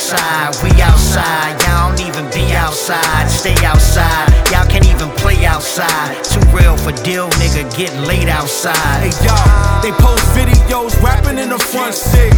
outside, we outside. Y'all don't even be outside, stay outside. Y'all can't even play outside. Too real for deal, nigga, getting late outside. Hey y'all, they post videos rapping in the front seat.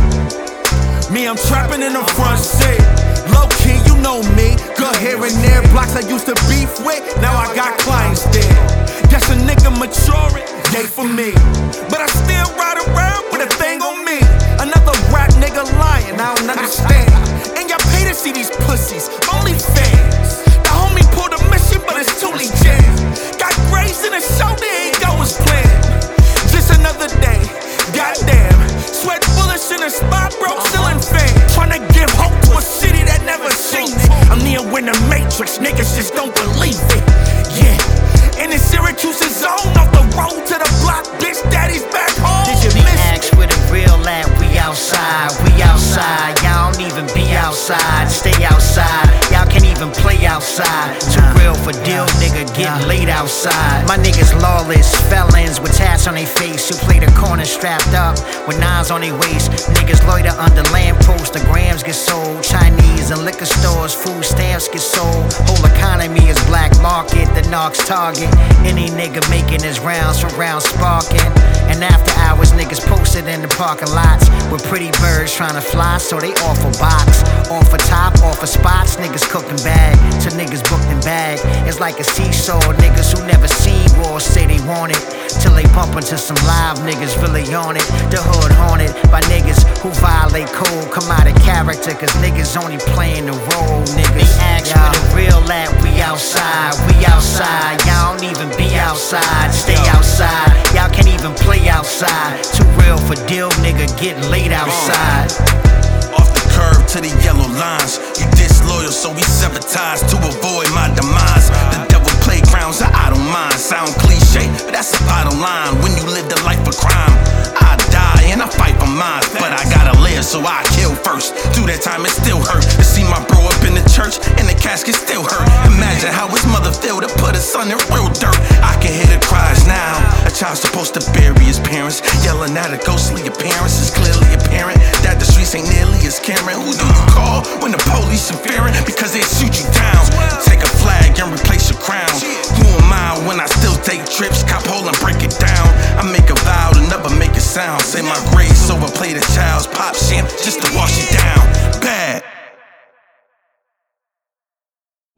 Me, I'm trapping in the front seat. Low key, you know me. Good here and there. Blocks I used to beef with, now I got clients there. Guess a nigga maturing, yay for me. But I still ride around with a thing on me. Another rap nigga lying, I don't understand. And y'all pay to see these pussies, only fans. The homie pulled a mission, but it's too late jam. Got grace in his shoulder, ain't go as planned. Just another day, goddamn. Sweat bullets in a spot, broke ceiling fan. Tryna give hope to a city that never seen it. I'm near when the Matrix, niggas just don't believe it. Yeah, and in Syracuse's zone, off the road to the block, bitch daddy's back home. Did you ask where the real at? We outside, we outside. Y'all don't even be outside, stay outside. Y'all can't even play outside. Too real for deal, nigga, getting late outside. My niggas lawless, felons with tats on their face who play the corner strapped up with nines on their waist. Niggas loiter under lampposts, the grams get sold. Chinese and liquor stores, food stamps get sold. Whole economy is black market, the knocks target. Any nigga making his rounds from round sparking. And after hours, niggas posted in the parking lots with pretty birds trying to fly, so they offer box. Offer top, offer spots, niggas cooking bag till niggas booked and bag. It's like a seesaw, niggas who never seen war say they want it till they bump into some live niggas really on it. The hood haunted by niggas who violate code, come out of character, cause niggas only playing the role. Niggas ask where the real at, we outside, we outside. Y'all don't even be outside, stay outside. Y'all can't even play outside. Too real for deal, nigga, getting late outside. Off the curb to the yellow lines. You disloyal, so we sever ties to avoid my demise. The devil playgrounds that I don't mind. Sound cliche, but that's the bottom line. When you live the life of crime, I die and I fight for mine. But I gotta live, so I kill first. Through that time it still hurt to see my bro up in the church and the casket still hurt. Imagine how his mother feel to put his son in real dirt. I can hear the cries now. A child's supposed to bury his parents, yelling at a ghostly appearance. It's clearly apparent that the streets ain't nearly as caring. Who do you call when the police interfering? Because they shoot you down. Take a flag and replace your crown. Who am I when I still take trips?